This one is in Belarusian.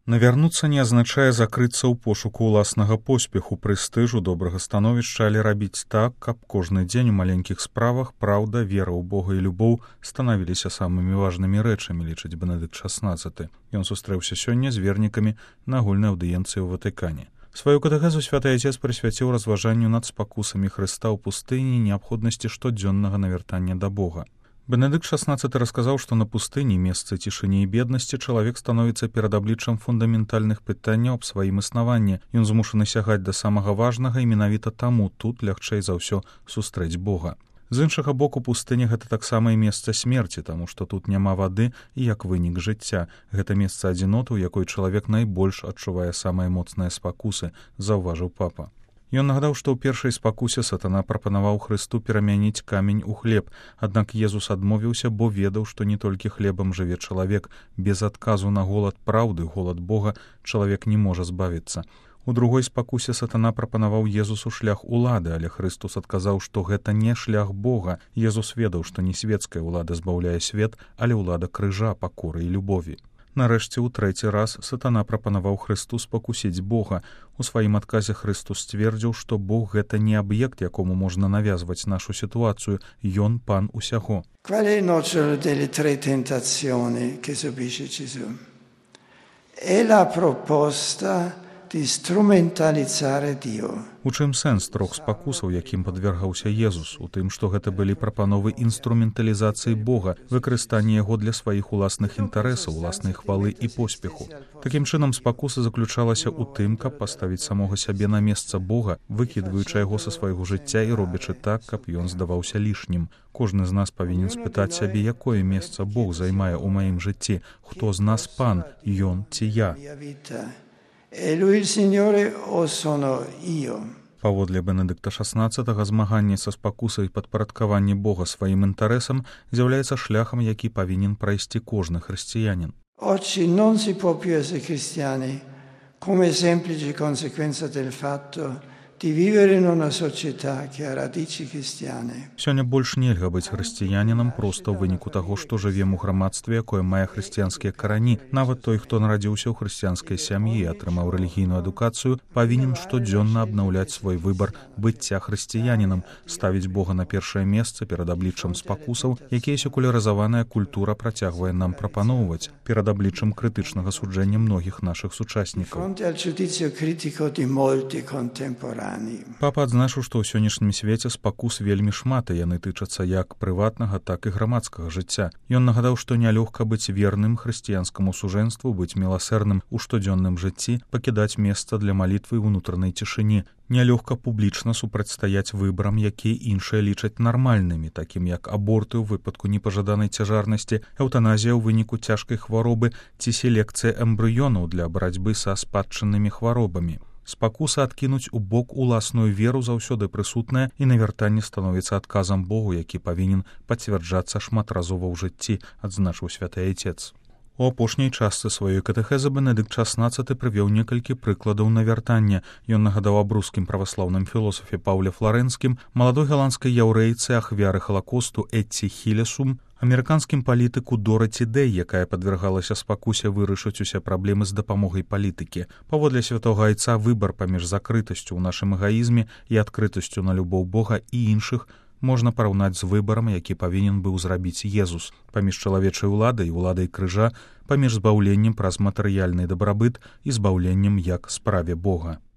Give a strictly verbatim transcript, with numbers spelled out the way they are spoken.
Навярнуцца не азначае закрыцца ў пошуку ўласнага поспеху, прэстыжу, добрага становішча, але рабіць так, каб кожны дзень у маленькіх справах праўда, вера ў Бога і любоў станавіліся самымі важнымі рэчамі, лічыць Бенедыкт шаснаццаты. Ён сустрэўся сёння з вернікамі на агульнай аўдыенцыі ў Ватыкане. Сваю катэхезу святы Айцец прысвяціў разважанню над спакусамі Хрыста ў пустыні і неабходнасці штодзённага навяртання да Бога. Бенедыкт шаснаццаты расказаў, што на пустыні, месцы цішыні і беднасці, чалавек становіцца перад абліччам фундаментальных пытанняў аб сваім існаванні. Ён змушаны сягаць да самага важнага і менавіта таму тут лягчэй за ўсё сустрэць Бога. З іншага боку, пустыня — гэта таксама і месца смерці, таму што тут няма вады і як вынік жыцця. Гэта месца адзіноты, у якой чалавек найбольш адчувае самыя моцныя спакусы, заўважыў папа. Ён нагадаў, што ў першай спакусе сатана прапанаваў Хрысту перамяніць камень у хлеб, аднак Езус адмовіўся, бо ведаў, што не толькі хлебам жыве чалавек, без адказу на голад праўды, голад Бога, чалавек не можа збавіцца. У другой спакусе сатана прапанаваў Езусу шлях улады, але Хрыстус адказаў, што гэта не шлях Бога. Езус ведаў, што не свецкая ўлада збаўляе свет, але ўлада крыжа, пакоры і любові. Нарэшце, у трэці раз сатана прапанаваў Хрысту спакусіць Бога. У сваім адказе Хрыстус сцвердзіў, што Бог — гэта не аб'ект, якому можна навязваць нашу сітуацыю. Ён пан усяго. Qual è il nocciolo delle tre tentazioni che subisce Gesù? È la proposta di strumentalizzare Dio. У чым сэнс трох спакусаў, якім падвяргаўся Езус? У тым, што гэта былі прапановы інструменталізацыі Бога, выкарыстанне яго для сваіх уласных інтарэсаў, уласнай хвалы і поспеху. Такім чынам, спакуса заключалася ў тым, каб паставіць самога сябе на месца Бога, выкідваючы яго са свайго жыцця і робячы так, каб ён здаваўся лішнім. Кожны з нас павінен спытаць сябе, якое месца Бог займае ў маім жыцці, хто з нас пан, ён ці я. E lui il Signore o sono io? Паводле Бенедыкта шаснаццатага, змаганне са спакусай і падпарадкаванне Бога сваім інтарэсам з'яўляецца шляхам, які павінен прайсці кожны хрысціянін. Oggi non si può più essere cristiani come semplice conseguenza del fatto di vivere in una società che ha radici cristiane. Сёння больш нельга быць хрысціянінам проста ў выніку таго, што жывем у грамадстве, якое мае хрысціянскія карані. Нават той, хто нарадзіўся ў хрысціянскай сям'і і атрымаў рэлігійную адукацыю, павінен штодзённа абнаўляць свой выбар быцця хрысціянінам, ставіць Бога на першае месца перад абліччам спакусаў, якія секулярызаваная культура працягвае нам прапаноўваць, перад абліччам крытычнага суджэння многіх нашых сучаснікаў. Fronte al giudizio critico di molti contemporanei. Папа адзначыў, што ў сённяшнім свеце спакус вельмі шмат, і яны тычацца як прыватнага, так і грамадскага жыцця. Ён нагадаў, што нялёгка быць верным хрысціянскаму сужэнству, быць міласэрным у штодзённым жыцці, пакідаць месца для малітвы і ўнутранай цішыні. Нялёгка публічна супрацьстаяць выбарам, якія іншыя лічаць нармальнымі, такім як аборты ў выпадку непажаданай цяжарнасці, эўтаназія ў выніку цяжкай хваробы ці селекцыя эмбрыёнаў для барацьбы са спадчыннымі хваробамі. Спакуса адкінуць у бок уласную веру заўсёды прысутная, і навяртанне становіцца адказам Богу, які павінен пацвярджацца шматразова ў жыцці, адзначыў святы Айцец. У апошняй частцы сваёй катэхезы Бенедыкт шаснаццаты прывёў некалькі прыкладаў навяртання. Ён нагадаў аб рускім праваслаўным філосафе Паўле Фларэнскім, маладой галандскай яўрэйцы, ахвяры халакосту Эцці Хілесум, амерыканскім палітыку Дораці Дэй, якая падвяргалася спакусе вырашыць усе праблемы з дапамогай палітыкі. Паводле святога Айца, выбар паміж закрытасцю ў нашым эгаізме і адкрытасцю на любоў Бога і іншых можна параўнаць з выбарам, які павінен быў зрабіць Езус, паміж чалавечай уладай і уладай крыжа, паміж збаўленнем праз матэрыяльны дабрабыт і збаўленнем як справе Бога.